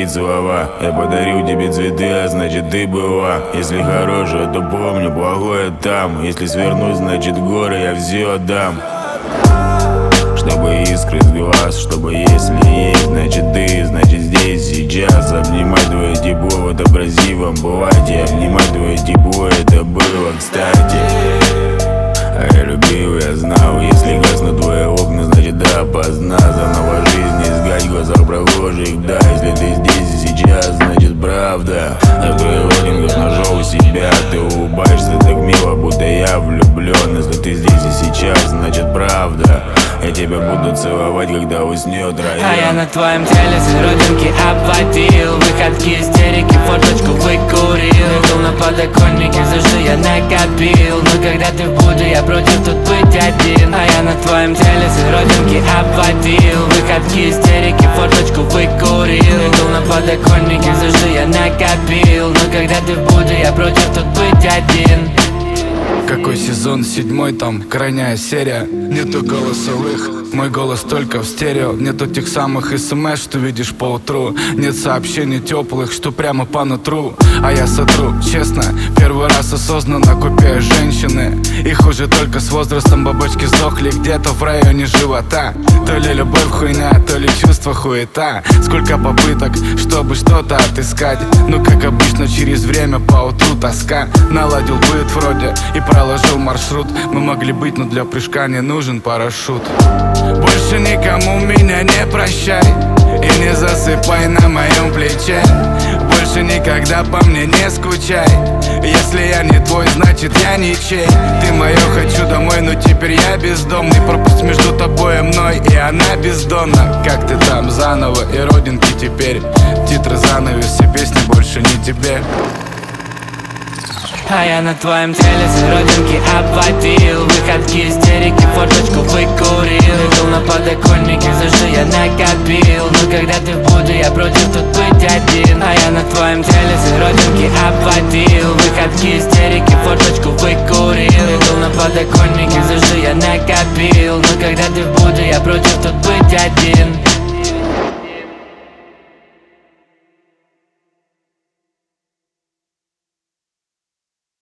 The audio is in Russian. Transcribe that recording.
твои слова. Я подарю тебе цветы, а значит ты была. Если хорошее, то помню, плохое там. Если свернусь, значит горы я все отдам. Чтобы искры с глаз, чтобы если есть, значит ты, значит здесь, сейчас. Обнимать твое тепло в этом красивом платье. Обнимать твое тепло, это было кстати. А я любил, я знал, если гаснут твои окна, значит да, поздна. Заново жизнь искать в глазах прохожих, да. Если ты здесь и сейчас, значит правда. Я в твоих лодингах нашел себя. Ты улыбаешься так мило, будто я влюблен. Если ты здесь и сейчас, значит правда. Я тебя буду целовать, когда уснет район. А я на твоем теле все родинки обводил. Выходки, истерики, фоточку выкурил. Был на подоконнике, все, что я накопил. Но когда ты в буде, я против тут быть один. А я на твоем теле все родинки обводил. Выходки, истерики, фоточку выкурил. Был на подоконнике, все, что я накопил. Но когда ты в буде, я против тут быть один. Какой сезон? 7-й, там крайняя серия. Нету голосовых, мой голос только в стерео. Нету тех самых смс, что видишь по утру. Нет сообщений теплых, что прямо по нутру. А я сотру, честно, первый раз осознанно купею женщины. И хуже только с возрастом, бабочки сдохли где-то в районе живота. То ли любовь хуйня, то ли чувство хуета. Сколько попыток, чтобы что-то отыскать. Ну как обычно, через время по утру тоска. Наладил быт вроде и проложил маршрут. Мы могли быть, но для прыжка не нужен парашют. Больше никому меня не прощай и не засыпай на моем плече. Больше никогда по мне не скучай. Если я не твой, значит я ничей. Ты мое, хочу домой, но теперь я бездомный. Пропасть между тобой и мной, и она бездонна. Как ты там, заново и родинки теперь. Титры, занавес, все песни больше не тебе. А я на твоем теле все родинки обводил. Выходки, истерики, фоточку выкурил. Был на подоконнике, все, что я накопил. Но когда ты в буде, я против тут быть один. А я на твоем теле все родинки обводил. Выходки, истерики, фоточку выкурил. Был на подоконнике, все, что я накопил. Но когда ты в буде, я против тут быть один.